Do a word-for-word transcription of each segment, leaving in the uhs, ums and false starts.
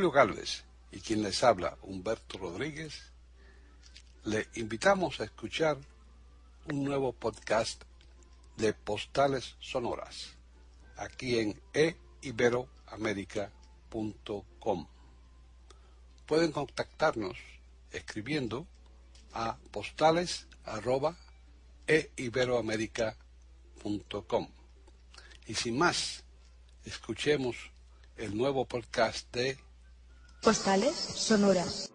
Julio Gálvez y quien les habla, Humberto Rodríguez, le invitamos a escuchar un nuevo podcast de Postales Sonoras, aquí en e iberoamerica punto com. Pueden contactarnos escribiendo a postales arroba e iberoamerica punto com. Y sin más, escuchemos el nuevo podcast de Postales Sonoras.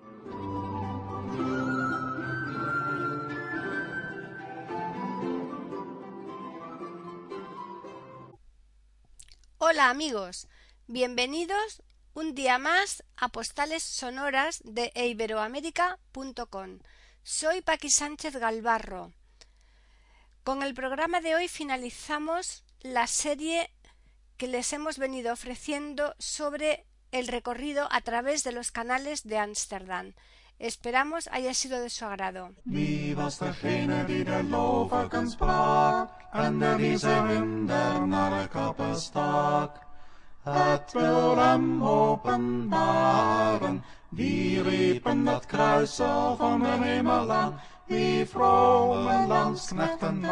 Hola amigos, bienvenidos un día más a Postales Sonoras de e iberoamerica punto com. Soy Paqui Sánchez Galvarro. Con el programa de hoy finalizamos la serie que les hemos venido ofreciendo sobre el recorrido a través de los canales de Ámsterdam. Esperamos haya sido de su agrado. Wie was degene die de lovigen sprak, en de riezen der naar de kappen stak? Het wil hem openbaren, die riepen dat kruisel van de hemel aan, die vrome landsknechten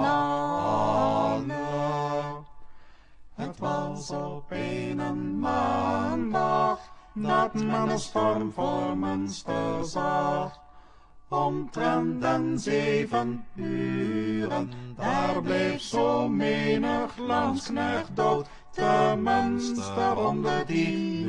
alle. Het was op een maandag, dat men een storm voor Münster zag. Omtrent den zeven uren, daar bleef zo menig landsknecht dood, te Münster onder die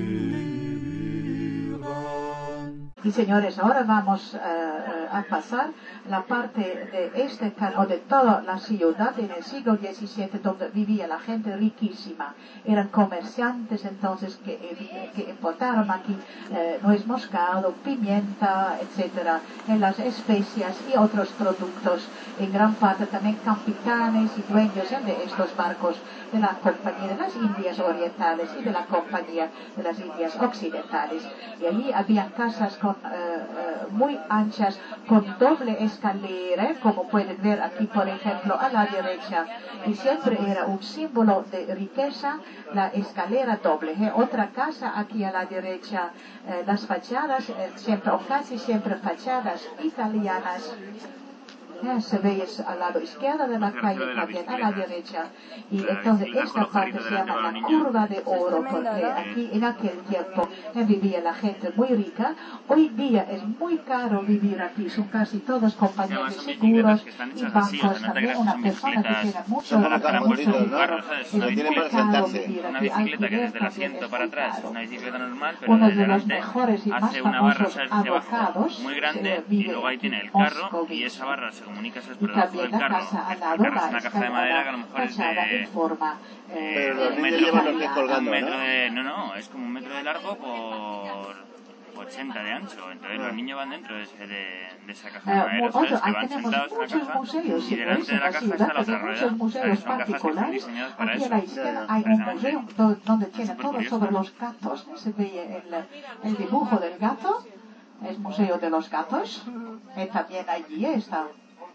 muren. Y señores, ahora vamos uh, a pasar la parte de este canal, de toda la ciudad en el siglo diecisiete, donde vivía la gente riquísima. Eran comerciantes entonces que, que importaron aquí eh, nuez moscado, pimienta, etcétera, en las especias y otros productos. En gran parte también capitanes y dueños eh, de estos barcos de la Compañía de las Indias Orientales y de la Compañía de las Indias Occidentales. Y allí había casas con, uh, uh, muy anchas, con doble escalera, como pueden ver aquí, por ejemplo, a la derecha. Y siempre era un símbolo de riqueza, la escalera doble. ¿eh? Otra casa aquí a la derecha, eh, las fachadas, eh, siempre o casi siempre fachadas italianas. Eh, se ve al lado izquierdo de la calle, también a la derecha, y entonces esta parte se llama la curva de oro, porque aquí en aquel tiempo eh, vivía la gente muy rica. Hoy día es muy caro vivir aquí, son casi todas compañías de seguros y bancos. También una persona que tiene mucho, mucho dinero, es muy caro vivir aquí. Alquiler también es muy caro. Uno de los mejores y más famosos abogados muy grande, y luego ahí tiene el carro y esa barra se comunica es y también la casa al lado, es una caja de madera que a lo mejor es de... en forma, eh, pero los niños llevan los pies colgando, un metro ¿no? De, no, no, es como un metro de largo por ochenta de ancho. Entonces los niños van dentro de, ese, de, de esa caja de madera, uh, ¿sabes? otro, Que van sentados en la caja museos, y delante de la caja está la otra rueda. Museos Son cajas que están diseñadas para aquí eso. A la izquierda hay un museo donde tiene todo sobre los gatos. Se ve el, el dibujo del gato, es Museo de los Gatos. Y también allí está.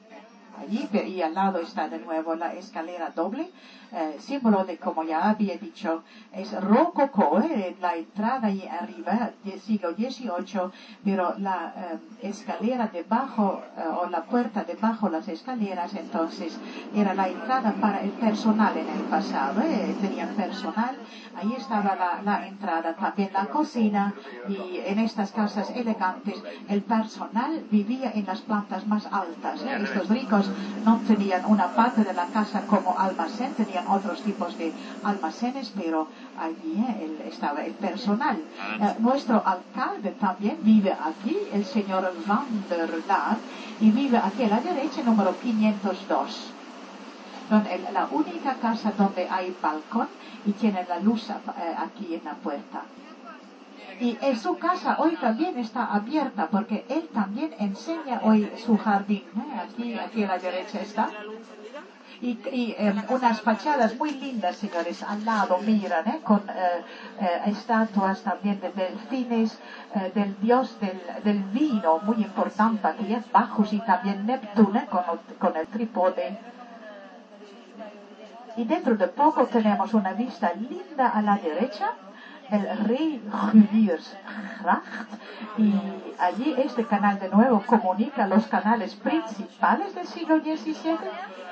Allí y al lado está de nuevo la escalera doble, eh, símbolo de, como ya había dicho, es rococó, eh, la entrada ahí arriba del siglo dieciocho, pero la eh, escalera debajo, eh, o la puerta debajo las escaleras, entonces era la entrada para el personal en el pasado, eh, tenían personal, ahí estaba la, la entrada, también la cocina, y en estas casas elegantes el personal vivía en las plantas más altas, eh, estos ricos no tenían una parte de la casa como almacén, tenían otros tipos de almacenes, pero allí eh, el, estaba el personal. Eh, nuestro alcalde también vive aquí, el señor Van der Laan, y vive aquí a la derecha, número quinientos dos. Son el, la única casa donde hay balcón y tiene la luz eh, aquí en la puerta. Y en su casa hoy también está abierta porque él también enseña hoy su jardín. ¿eh? Aquí, aquí a la derecha está. Y, y eh, unas fachadas muy lindas, señores, al lado, miran, ¿eh? con eh, eh, estatuas también de delfines, eh, del dios del, del vino, muy importante aquí, ¿eh? Bacchus y también Neptuno, ¿eh? con, con el trípode. Y dentro de poco tenemos una vista linda a la derecha. el Reguliersgracht, y allí este canal de nuevo comunica los canales principales del siglo diecisiete.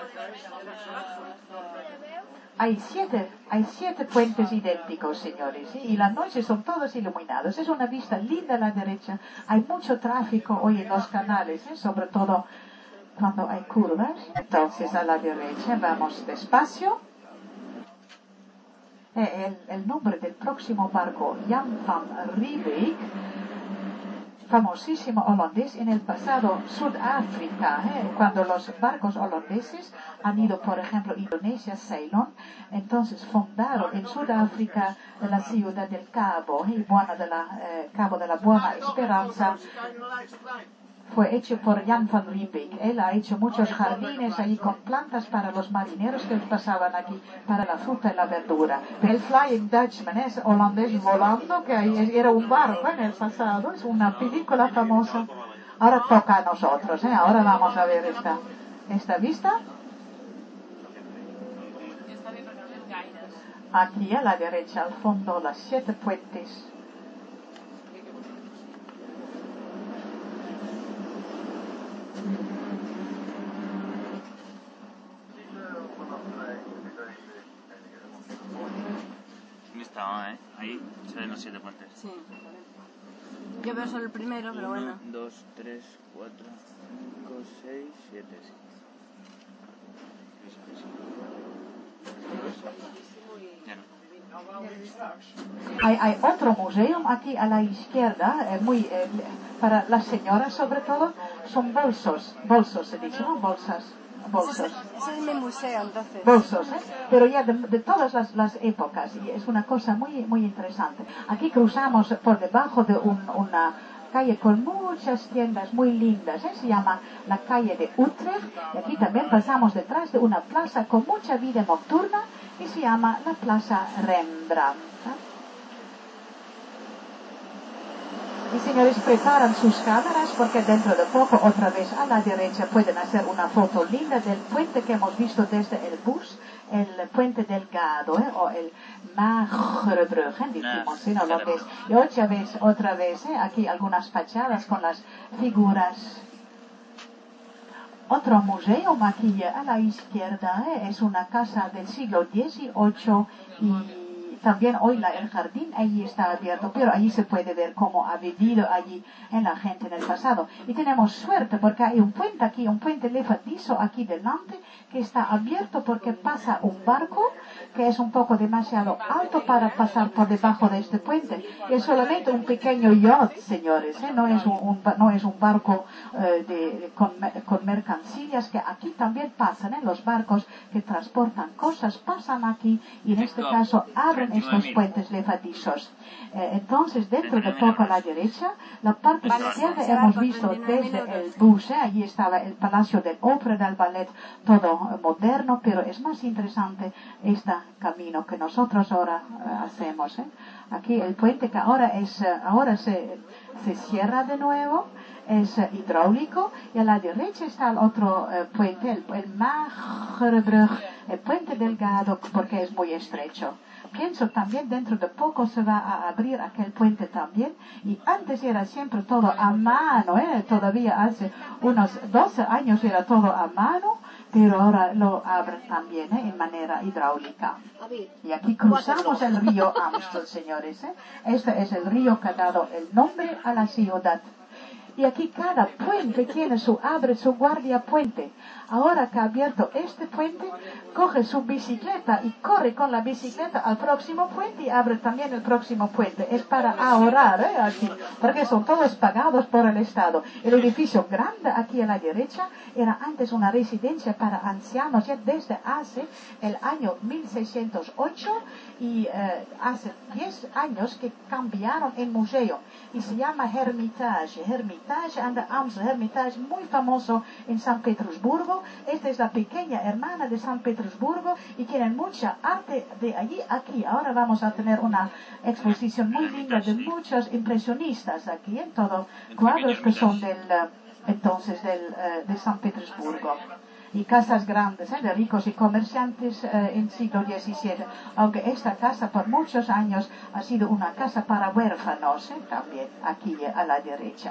Hay siete, hay siete puentes idénticos, señores, ¿sí? Y las noches son todos iluminados. Es una vista linda a la derecha. Hay mucho tráfico hoy en los canales, ¿eh? Sobre todo cuando hay curvas. Entonces a la derecha vamos despacio. Eh, el, el nombre del próximo barco, Jan van Riebeek, famosísimo holandés en el pasado, Sudáfrica, ¿eh? Cuando los barcos holandeses han ido, por ejemplo, a Indonesia, Ceylon, entonces fundaron en Sudáfrica la ciudad del Cabo, ¿eh? Buena de la, eh, Cabo de la Buena Esperanza. Fue hecho por Jan van Riebeek. Él ha hecho muchos jardines allí con plantas para los marineros que pasaban aquí, para la fruta y la verdura. El Flying Dutchman es holandés volando, que era un barco en el pasado, es una película famosa. Ahora toca a nosotros, ¿eh? Ahora vamos a ver esta, esta vista. Aquí a la derecha, al fondo, las siete puentes. Está, ¿eh? Ahí se ven los siete puentes. Sí. Yo veo solo el primero, pero bueno. uno, dos, tres, cuatro, cinco, seis, siete, sí. Ya no. Hay, hay otro museo aquí a la izquierda, eh, muy eh, para las señoras sobre todo, son bolsos, bolsos se dice, ¿no? Bolsas. Bolsos. Ese, ese es mi museo, entonces. Bolsos, ¿eh? Pero ya de, de todas las, las épocas, y es una cosa muy, muy interesante. Aquí cruzamos por debajo de un, una calle con muchas tiendas muy lindas, ¿eh? Se llama la calle de Utrecht, y aquí también pasamos detrás de una plaza con mucha vida nocturna, y se llama la Plaza Rembrandt, ¿eh? Y señores, preparan sus cámaras porque dentro de poco, otra vez a la derecha, pueden hacer una foto linda del puente que hemos visto desde el bus, el puente delgado, ¿eh? O el Maagrebrug, ¿eh? Decimos en holandés. Y otra vez, otra vez, ¿eh? Aquí algunas fachadas con las figuras. Otro museo aquí a la izquierda, ¿eh? Es una casa del siglo dieciocho y también hoy la, el jardín allí está abierto, pero allí se puede ver cómo ha vivido allí en la gente en el pasado. Y tenemos suerte porque hay un puente aquí, un puente levadizo aquí delante que está abierto porque pasa un barco que es un poco demasiado alto para pasar por debajo de este puente. Y es solamente un pequeño yacht, señores, ¿eh? No es un, un, no es un barco eh, de, con, con mercancías que aquí también pasan, ¿eh? Los barcos que transportan cosas pasan aquí y en este caso abren estos puentes levadizos. Eh, entonces, dentro de poco a la derecha, la parte izquierda hemos visto desde el bus, ¿eh? Allí estaba el Palacio del Ópera del Ballet, todo eh, moderno, pero es más interesante este camino que nosotros ahora eh, hacemos, ¿eh? Aquí el puente que ahora es, eh, ahora se, se cierra de nuevo, es uh, hidráulico, y a la derecha está el otro uh, puente, el, el Maagrebrug, el puente delgado, porque es muy estrecho. Pienso también dentro de poco se va a abrir aquel puente también, y antes era siempre todo a mano, ¿eh? Todavía hace unos doce años era todo a mano, pero ahora lo abren también, ¿eh? En manera hidráulica. Y aquí cruzamos el río Amstel, señores, ¿eh? Este es el río que ha dado el nombre a la ciudad. Y aquí cada puente tiene su, abre su guardia puente. Ahora que ha abierto este puente, coge su bicicleta y corre con la bicicleta al próximo puente y abre también el próximo puente. Es para ahorrar, ¿eh? Aquí, porque son todos pagados por el Estado. El edificio grande aquí a la derecha era antes una residencia para ancianos ya desde hace el año mil seiscientos ocho y eh, hace diez años que cambiaron en museo y se llama Hermitage. Hermitage and the Amstel. Hermitage muy famoso en San Petersburgo. Esta es la pequeña hermana de San Petersburgo y tienen mucha arte de allí aquí. Ahora vamos a tener una exposición muy linda de muchos impresionistas aquí en todo, cuadros que son del entonces del, uh, de San Petersburgo. y casas grandes ¿eh? de ricos y comerciantes eh, en siglo diecisiete, aunque esta casa por muchos años ha sido una casa para huérfanos, ¿eh? también aquí a la derecha.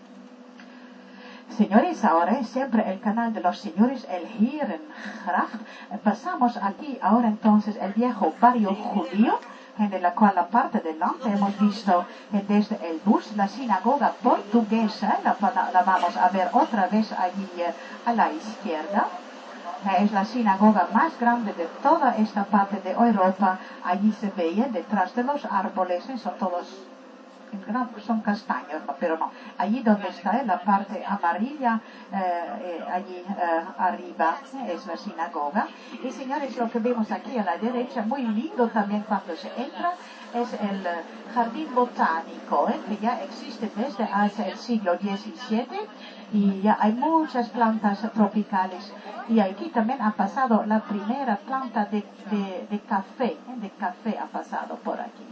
Señores, ahora es siempre el canal de los señores, el Herengracht. Pasamos aquí ahora entonces el viejo barrio judío, en la cual la parte delante hemos visto desde el bus la sinagoga portuguesa, la, la vamos a ver otra vez allí a la izquierda. Es la sinagoga más grande de toda esta parte de Europa. Allí se veía detrás de los árboles, son todos son castaños, no, pero no. Allí donde está la parte amarilla, eh, allí eh, arriba es la sinagoga. Y señores, lo que vemos aquí a la derecha, muy lindo también cuando se entra, es el jardín botánico, ¿eh? que ya existe desde hace el siglo diecisiete y ya hay muchas plantas tropicales. Y aquí también ha pasado la primera planta de, de, de café, ¿eh? de café ha pasado por aquí.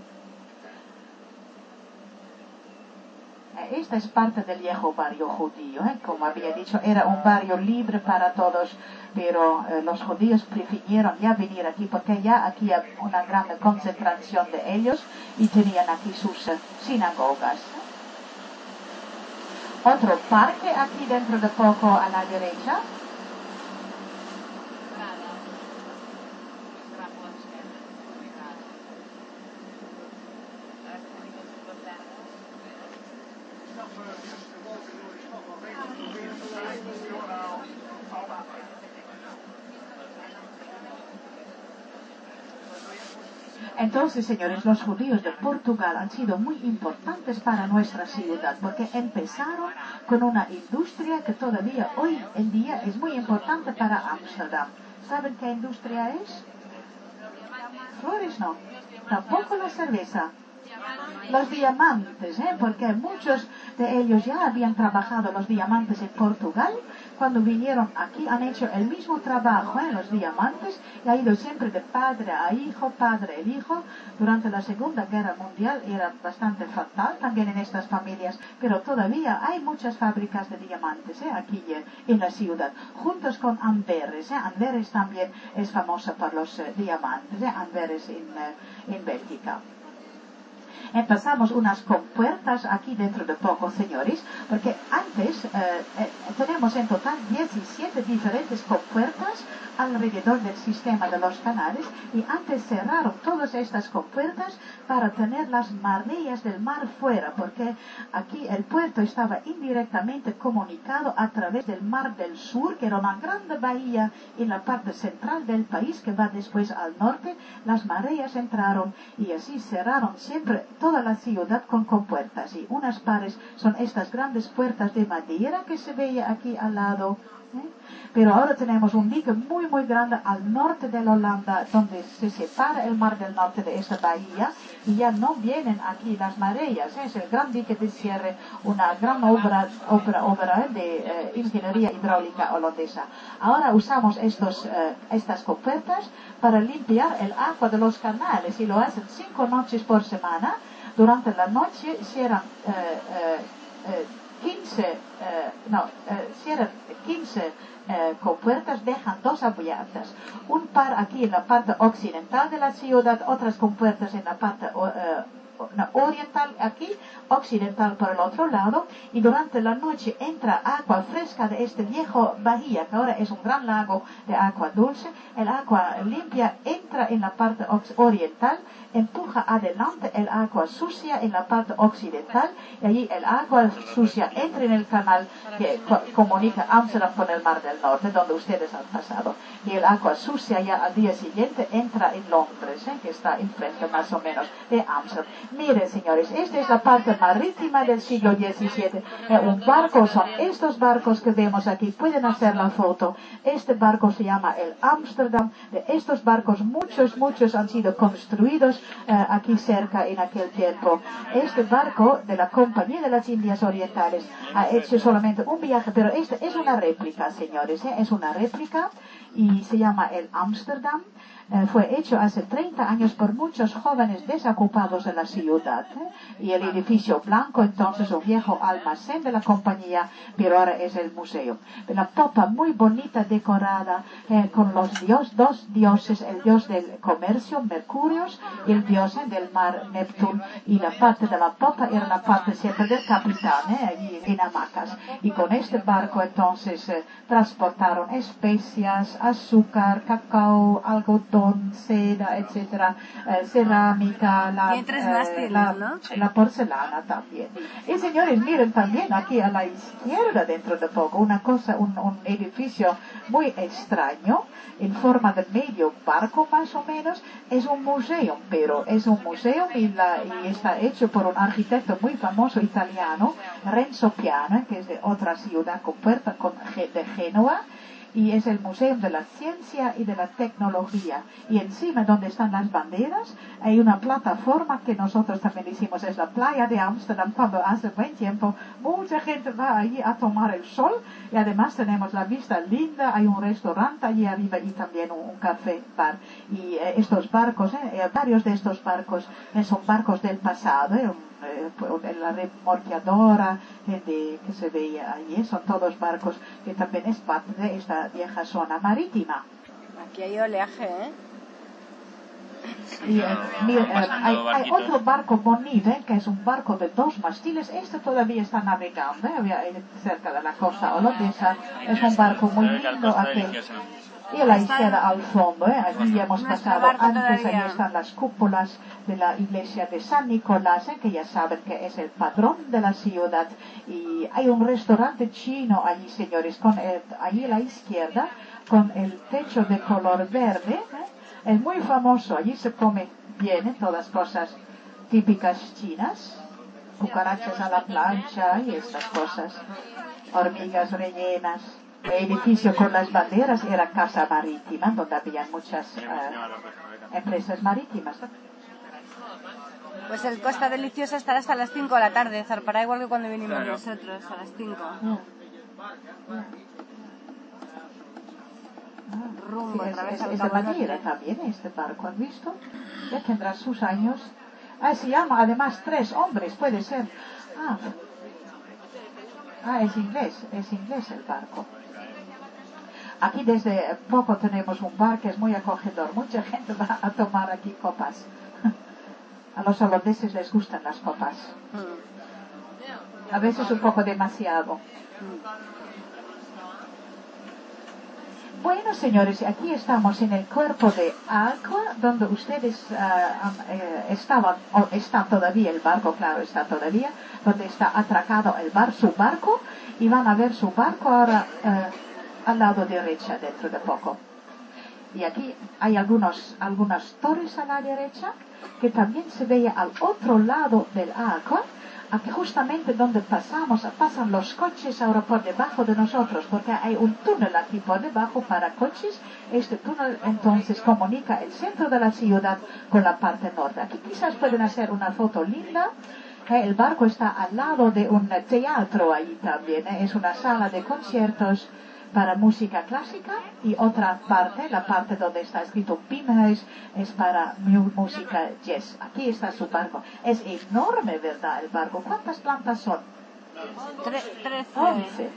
Esta es parte del viejo barrio judío, ¿eh? como había dicho, era un barrio libre para todos, pero eh, los judíos prefirieron ya venir aquí porque ya aquí hay una gran concentración de ellos y tenían aquí sus uh, sinagogas. Otro parque aquí dentro de poco a la derecha. Entonces, señores, los judíos de Portugal han sido muy importantes para nuestra ciudad porque empezaron con una industria que todavía hoy en día es muy importante para Ámsterdam. ¿Saben qué industria es? Flores no, tampoco la cerveza. Los diamantes, ¿eh? porque muchos de ellos ya habían trabajado los diamantes en Portugal. Cuando vinieron aquí han hecho el mismo trabajo en ¿eh? los diamantes y ha ido siempre de padre a hijo, padre a hijo. Durante la Segunda Guerra Mundial era bastante fatal también en estas familias, pero todavía hay muchas fábricas de diamantes ¿eh? aquí eh, en la ciudad, juntos con Amberes. ¿eh? Amberes también es famosa por los eh, diamantes, ¿eh? Amberes en, eh, en Bélgica. Empezamos unas compuertas aquí dentro de poco, señores, porque antes eh, eh, tenemos en total diecisiete diferentes compuertas alrededor del sistema de los canales y antes cerraron todas estas compuertas para tener las mareas del mar fuera, porque aquí el puerto estaba indirectamente comunicado a través del Mar del Sur, que era una grande bahía en la parte central del país que va después al norte. Las mareas entraron y así cerraron siempre toda la ciudad con compuertas, y unas pares son estas grandes puertas de madera que se veía aquí al lado. ¿eh? Pero ahora tenemos un dique muy muy grande al norte de la Holanda donde se separa el Mar del Norte de esta bahía y ya no vienen aquí las mareas. ¿eh? Es el gran dique de cierre, una gran obra, obra, obra de eh, ingeniería hidráulica holandesa. Ahora usamos estos, eh, estas compuertas para limpiar el agua de los canales y lo hacen cinco noches por semana. Durante la noche cierran eh, eh, eh, quince, eh, no, eh, cierran quince eh, compuertas, dejan dos abiertas. Un par aquí en la parte occidental de la ciudad, otras compuertas en la parte eh, no, oriental aquí, occidental por el otro lado, y durante la noche entra agua fresca de este viejo bahía, que ahora es un gran lago de agua dulce. El agua limpia entra en la parte oriental, empuja adelante el agua sucia en la parte occidental, y allí el agua sucia entra en el canal que co comunica Ámsterdam con el Mar del Norte, donde ustedes han pasado. Y el agua sucia ya al día siguiente entra en Londres, ¿eh? que está enfrente más o menos de Ámsterdam. Miren, señores, esta es la parte marítima del siglo diecisiete. Eh, un barco son estos barcos que vemos aquí. Pueden hacer la foto. Este barco se llama el Amsterdam. De estos barcos, muchos, muchos han sido construidos eh, aquí cerca en aquel tiempo. Este barco de la Compañía de las Indias Orientales ha hecho solamente un viaje, pero este es una réplica, señores. ¿eh? Es una réplica y se llama el Amsterdam. eh, fue hecho hace treinta años por muchos jóvenes desocupados de la ciudad. ¿eh? Y el edificio blanco, entonces un viejo almacén de la compañía, pero ahora es el museo. La popa muy bonita, decorada, eh, con los dios, dos dioses, el dios del comercio, Mercurio, y el dios eh, del mar, Neptuno. Y la parte de la popa era la parte siempre del capitán, ¿eh? allí en hamacas. Y con este barco entonces eh, transportaron especias, azúcar, cacao, algodón, seda, etcétera, eh, cerámica, la, Y tres eh, mástiles, la, ¿no? la porcelana también. Y señores, miren también aquí a la izquierda dentro de poco una cosa, un, un edificio muy extraño, en forma de medio barco más o menos. Es un museo, pero es un museo y, la, y está hecho por un arquitecto muy famoso italiano, Renzo Piano, que es de otra ciudad con puerta con, de Génova. Y es el Museo de la Ciencia y de la Tecnología. Y encima donde están las banderas hay una plataforma que nosotros también hicimos, es la playa de Ámsterdam, cuando hace buen tiempo mucha gente va allí a tomar el sol, y además tenemos la vista linda, hay un restaurante allí arriba y también un, un café bar. Y eh, estos barcos, eh, varios de estos barcos eh, son barcos del pasado, eh, Eh, la remorqueadora eh, de, que se veía allí, son todos barcos que también es parte de esta vieja zona marítima. Aquí hay oleaje, ¿eh? Y, eh, mira, eh, hay, hay otro barco bonito, eh, que es un barco de dos mastiles. Este todavía está navegando, eh, cerca de la costa holandesa. Es un barco muy lindo aquel. Y a la izquierda al fondo, ¿eh? Allí ya hemos pasado antes, allí están las cúpulas de la iglesia de San Nicolás, ¿eh? Que ya saben que es el patrón de la ciudad. Y hay un restaurante chino allí, señores, con el, allí a la izquierda, con el techo de color verde. ¿eh? Es muy famoso, allí se come bien, ¿eh? Todas cosas típicas chinas, cucarachas a la plancha y estas cosas, hormigas rellenas. El edificio con las banderas era Casa Marítima, donde había muchas uh, empresas marítimas. Pues el Costa Deliciosa estará hasta las cinco de la tarde, zarpará igual que cuando vinimos claro. nosotros, a las cinco. Mm. Mm. Ah, Rumbo, sí, es, es, es de Madeira también este barco, ¿has visto? Ya tendrá sus años. Ah, se llama además Tres Hombres, puede ser. Ah, ah es inglés, es inglés el barco. Aquí desde poco tenemos un bar que es muy acogedor. Mucha gente va a tomar aquí copas. A los holandeses les gustan las copas. A veces un poco demasiado. Bueno, señores, aquí estamos en el cuerpo de agua, donde ustedes uh, uh, estaban, o está todavía el barco, claro, está todavía, donde está atracado el bar, su barco, y van a ver su barco ahora uh, al lado derecha dentro de poco. Y aquí hay algunos, algunas torres a la derecha, que también se veía al otro lado del agua, aquí justamente donde pasamos, pasan los coches ahora por debajo de nosotros, porque hay un túnel aquí por debajo para coches. Este túnel entonces comunica el centro de la ciudad con la parte norte. Aquí quizás pueden hacer una foto linda. El barco está al lado de un teatro ahí también, ¿eh? Es una sala de conciertos para música clásica, y otra parte, la parte donde está escrito Pimhuis, es para música jazz. Aquí está su barco. Es enorme, ¿verdad? El barco. ¿Cuántas plantas son? Trece. Once.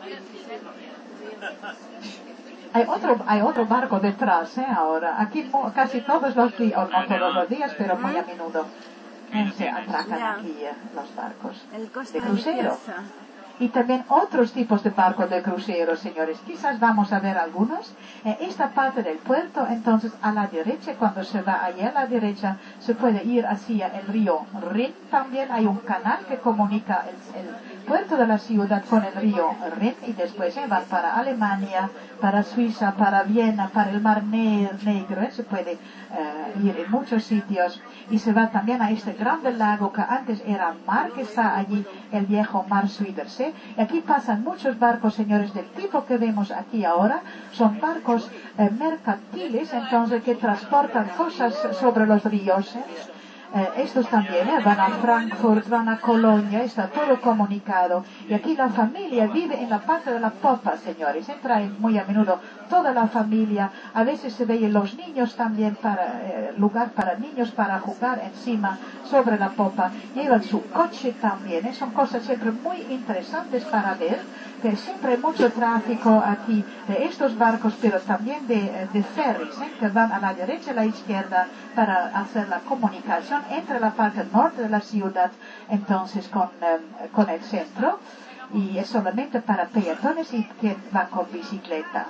Hay otro, hay otro barco detrás, ¿eh? Ahora. Aquí casi todos los días, o no todos los días, pero muy a menudo se atracan aquí eh, los barcos de crucero. Y también otros tipos de barcos de crucero, señores. Quizás vamos a ver algunos. En esta parte del puerto, entonces, a la derecha, cuando se va allá a la derecha, se puede ir hacia el río Rin. También hay un canal que comunica el, el puerto de la ciudad con el río Rin. Y después eh, va para Alemania, para Suiza, para Viena, para el Mar Negro. Eh, se puede eh, ir en muchos sitios. Y se va también a este grande lago que antes era mar, que está allí, el viejo Mar Zuiderzee. Y aquí pasan muchos barcos, señores, del tipo que vemos aquí ahora. Son barcos eh, mercantiles, entonces, que transportan cosas sobre los ríos. ¿eh? Eh, estos también eh, van a Frankfurt, van a Colonia, está todo comunicado. Y aquí la familia vive en la parte de la popa, señores. Eh, traen muy a menudo toda la familia. A veces se veían los niños también, para eh, lugar para niños para jugar encima, sobre la popa. Llevan su coche también. ¿eh? Son cosas siempre muy interesantes para ver. Que siempre hay mucho tráfico aquí de estos barcos, pero también de, de ferries, ¿eh? que van a la derecha y a la izquierda para hacer la comunicación entre la parte norte de la ciudad, entonces con, um, con el centro. Y es solamente para peatones y quien va con bicicleta.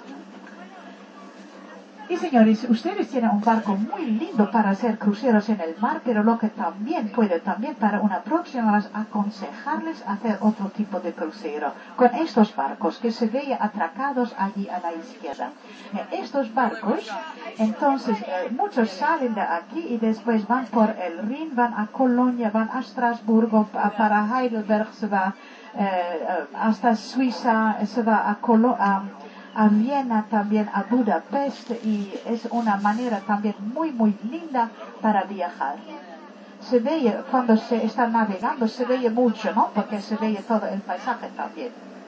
Y señores, ustedes tienen un barco muy lindo para hacer cruceros en el mar, pero lo que también puede también para una próxima vez aconsejarles hacer otro tipo de crucero con estos barcos que se vean atracados allí a la izquierda. Eh, estos barcos, entonces, eh, muchos salen de aquí y después van por el Rin, van a Colonia, van a Estrasburgo, a, para Heidelberg, se va eh, hasta Suiza, se va a Colonia, a Viena, también a Budapest, y es una manera también muy muy linda para viajar. Se ve, cuando se está navegando, se ve mucho, ¿no? Porque se ve todo el paisaje también.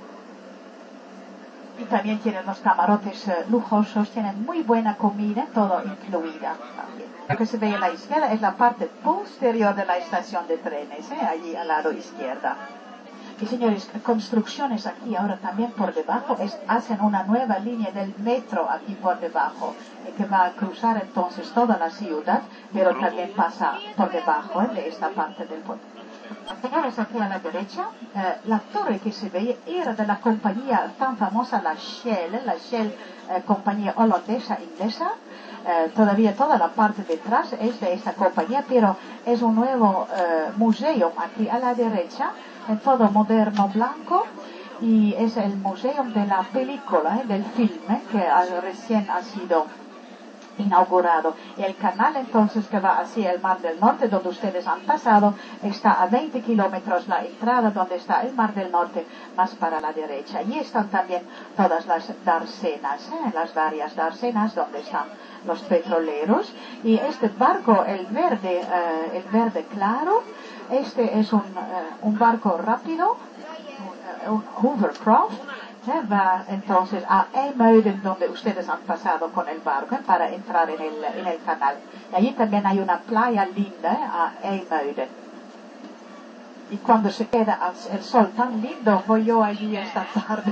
Y también tienen los camarotes eh, lujosos, tienen muy buena comida, todo incluida también. Lo que se ve a la izquierda es la parte posterior de la estación de trenes, ¿eh? Allí al lado izquierda. Y señores, construcciones aquí ahora también por debajo, es, hacen una nueva línea del metro aquí por debajo, eh, que va a cruzar entonces toda la ciudad, pero también pasa por debajo eh, de esta parte del puente. Señores, aquí a la derecha, eh, la torre que se ve era de la compañía tan famosa, la Shell, la Shell, eh, compañía holandesa, inglesa. Eh, todavía toda la parte detrás es de esta compañía, pero es un nuevo eh, museo aquí a la derecha, en todo moderno blanco, y es el museo de la película, eh, del filme, que recién ha sido inaugurado. Y el canal entonces que va hacia el Mar del Norte, donde ustedes han pasado, está a veinte kilómetros la entrada, donde está el Mar del Norte, más para la derecha. Y están también todas las dársenas, ¿eh? las varias dársenas donde están los petroleros. Y este barco, el verde, eh, el verde claro, este es un, uh, un barco rápido, un, un hovercraft, ¿eh? va entonces a IJmuiden, donde ustedes han pasado con el barco, ¿eh? para entrar en el, en el canal. Y allí también hay una playa linda, ¿eh? a IJmuiden. Y cuando se queda el sol tan lindo, voy yo allí esta tarde.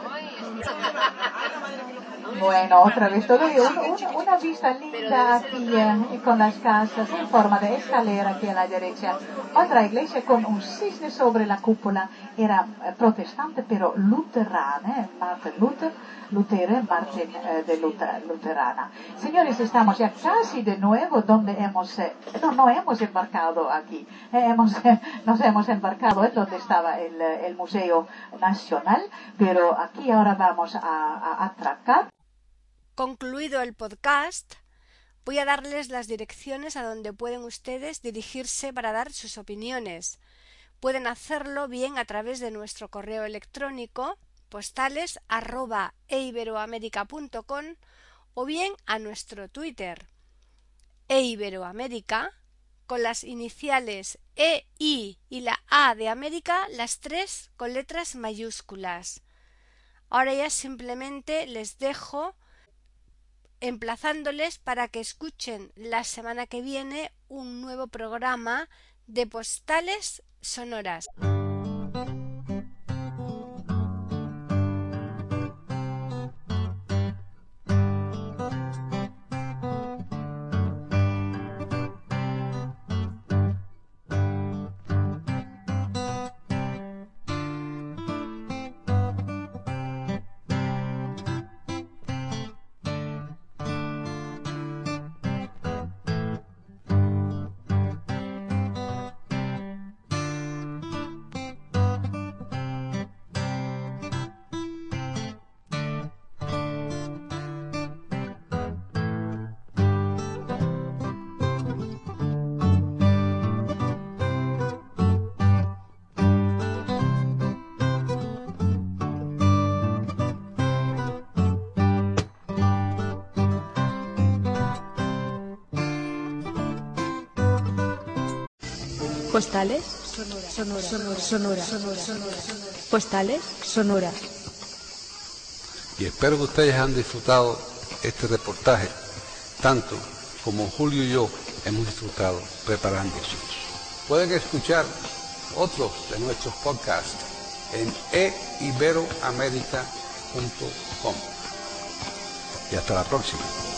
Bueno, otra vez, todo una, una, una vista linda aquí eh, con las casas en forma de escalera aquí a la derecha. Otra iglesia con un cisne sobre la cúpula, era eh, protestante pero luterana, eh, Martin Luther, Lutero, Martin eh, de Luther, luterana. Señores, estamos ya casi de nuevo donde hemos, eh, no, no hemos embarcado aquí, eh, hemos, eh, nos hemos embarcado en donde estaba el, el Museo Nacional, pero aquí ahora vamos a, a atracar. Concluido el podcast, voy a darles las direcciones a donde pueden ustedes dirigirse para dar sus opiniones. Pueden hacerlo bien a través de nuestro correo electrónico postales arroba eiberoamerica punto com o bien a nuestro Twitter eiberoamerica con las iniciales E I y la A de América, las tres con letras mayúsculas. Ahora ya simplemente les dejo emplazándoles para que escuchen la semana que viene un nuevo programa de Postales Sonoras. Postales sonoras. Sonoras. Sonoras. Postales sonoras. Y espero que ustedes han disfrutado este reportaje, tanto como Julio y yo hemos disfrutado preparándolos. Pueden escuchar otros de nuestros podcasts en e iberoamerica punto com. Y hasta la próxima.